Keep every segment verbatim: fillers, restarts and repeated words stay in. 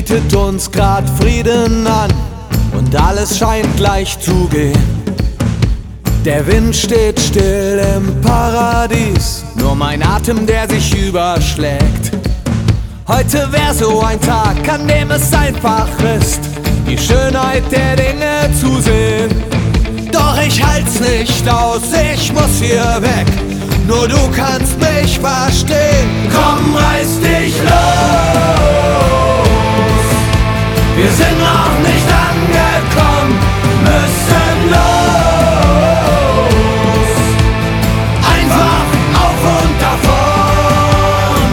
bietet uns grad Frieden an und alles scheint gleich zu gehen. Der Wind steht still im Paradies, nur mein Atem, der sich überschlägt. Heute wär so ein Tag, an dem es einfach ist, die Schönheit der Dinge zu sehen. Doch ich halt's nicht aus, ich muss hier weg, nur du kannst mich verstehen. Komm, reiß dich los, wir sind noch nicht angekommen, müssen los, einfach auf und davon.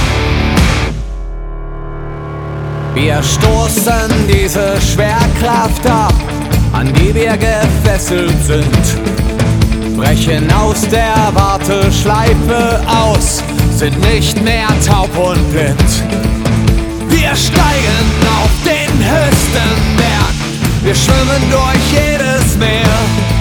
Wir stoßen diese Schwerkraft ab, an die wir gefesselt sind, brechen aus der Warteschleife aus, sind nicht mehr taub und blind. Wir steigen auf den höchsten Berg, wir schwimmen durch jedes Meer.